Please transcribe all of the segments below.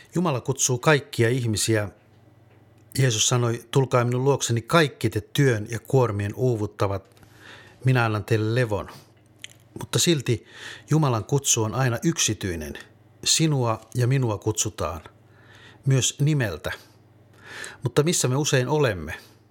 Jumala kutsuu kaikkia ihmisiä. Jeesus sanoi, tulkaa minun luokseni kaikki te työn ja kuormien uuvuttavat, minä annan teille levon. Mutta silti Jumalan kutsu on aina yksityinen. Sinua ja minua kutsutaan, myös nimeltä. Mutta missä me usein olemme?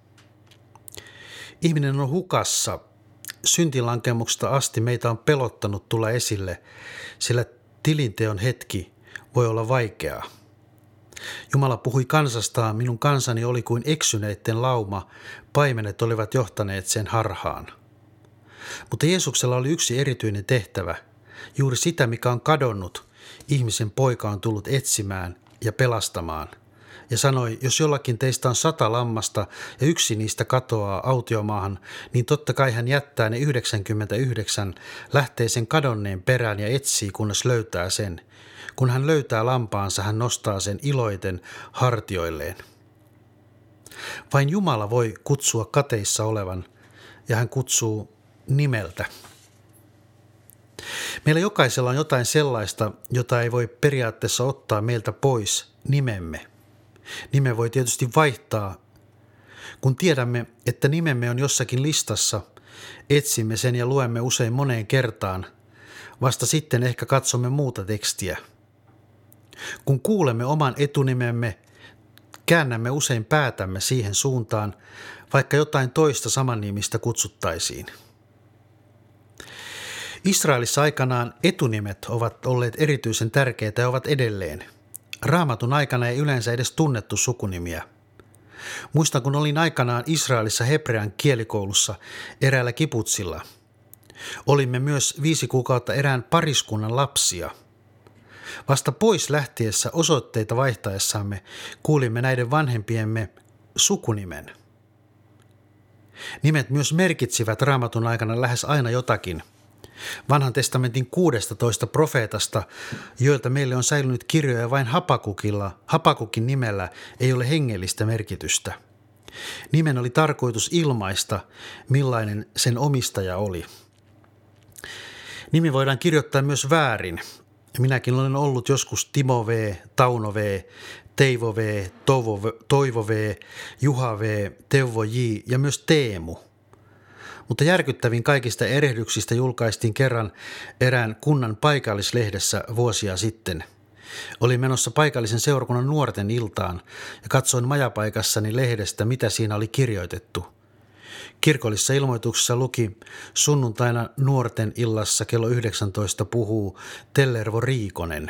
Ihminen on hukassa. Syntilankemuksesta asti meitä on pelottanut tulla esille, sillä tilinteon hetki voi olla vaikeaa. Jumala puhui kansastaan, minun kansani oli kuin eksyneiden lauma, paimenet olivat johtaneet sen harhaan. Mutta Jeesuksella oli yksi erityinen tehtävä, juuri sitä mikä on kadonnut, ihmisen poika on tullut etsimään ja pelastamaan. Ja sanoi, jos jollakin teistä on 100 lammasta ja yksi niistä katoaa autiomaahan, niin totta kai hän jättää ne 99, lähtee sen kadonneen perään ja etsii, kunnes löytää sen. Kun hän löytää lampaansa, hän nostaa sen iloiten hartioilleen. Vain Jumala voi kutsua kateissa olevan, ja hän kutsuu nimeltä. Meillä jokaisella on jotain sellaista, jota ei voi periaatteessa ottaa meiltä pois, nimemme. Nime voi tietysti vaihtaa. Kun tiedämme, että nimemme on jossakin listassa, etsimme sen ja luemme usein moneen kertaan. Vasta sitten ehkä katsomme muuta tekstiä. Kun kuulemme oman etunimemme, käännämme usein päätämme siihen suuntaan, vaikka jotain toista samannimistä kutsuttaisiin. Israelissa aikanaan etunimet ovat olleet erityisen tärkeitä ja ovat edelleen. Raamatun aikana ei yleensä edes tunnettu sukunimiä. Muistan, kun olin aikanaan Israelissa hebrean kielikoulussa eräällä kiputsilla. Olimme myös 5 kuukautta erään pariskunnan lapsia. Vasta pois lähtiessä osoitteita vaihtaessamme kuulimme näiden vanhempiemme sukunimen. Nimet myös merkitsivät Raamatun aikana lähes aina jotakin. Vanhan testamentin 16 profeetasta, joilta meille on säilynyt kirjoja vain Hapakukin nimellä, ei ole hengellistä merkitystä. Nimen oli tarkoitus ilmaista, millainen sen omistaja oli. Nimi voidaan kirjoittaa myös väärin. Minäkin olen ollut joskus Timo V, Tauno V, Teivo V, Toivo V, Juha V, Teuvo J ja myös Teemu. Mutta järkyttävin kaikista erehdyksistä julkaistiin kerran erään kunnan paikallislehdessä vuosia sitten. Olin menossa paikallisen seurakunnan nuorten iltaan ja katsoin majapaikassani lehdestä, mitä siinä oli kirjoitettu. Kirkollisessa ilmoituksessa luki, sunnuntaina nuorten illassa kello 19 puhuu Tellervo Riikonen.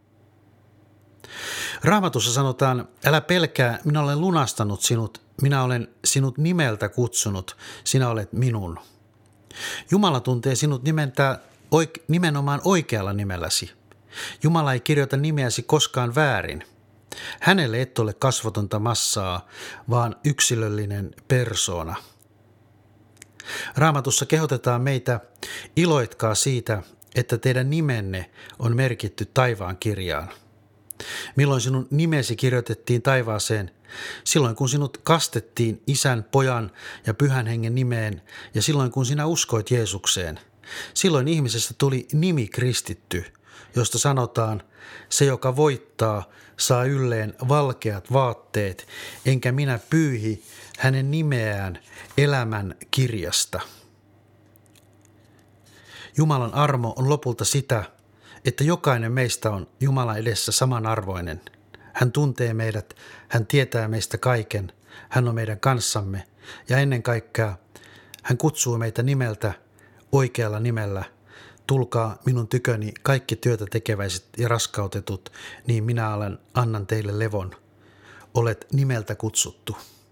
Raamatussa sanotaan, älä pelkää, minä olen lunastanut sinut, minä olen sinut nimeltä kutsunut, sinä olet minun. Jumala tuntee sinut nimenomaan oikealla nimelläsi. Jumala ei kirjoita nimeäsi koskaan väärin. Hänelle et ole kasvotonta massaa, vaan yksilöllinen persoona. Raamatussa kehotetaan meitä, iloitkaa siitä, että teidän nimenne on merkitty taivaan kirjaan. Milloin sinun nimesi kirjoitettiin taivaaseen? Silloin kun sinut kastettiin Isän, Pojan ja Pyhän Hengen nimeen ja silloin kun sinä uskoit Jeesukseen. Silloin ihmisestä tuli nimi kristitty, josta sanotaan, se joka voittaa saa ylleen valkeat vaatteet, enkä minä pyyhi hänen nimeään elämän kirjasta. Jumalan armo on lopulta sitä, että jokainen meistä on Jumalan edessä samanarvoinen. Hän tuntee meidät, hän tietää meistä kaiken, hän on meidän kanssamme ja ennen kaikkea hän kutsuu meitä nimeltä, oikealla nimellä. Tulkaa minun tyköni kaikki työtä tekeväiset ja raskautetut, niin minä annan teille levon. Olet nimeltä kutsuttu.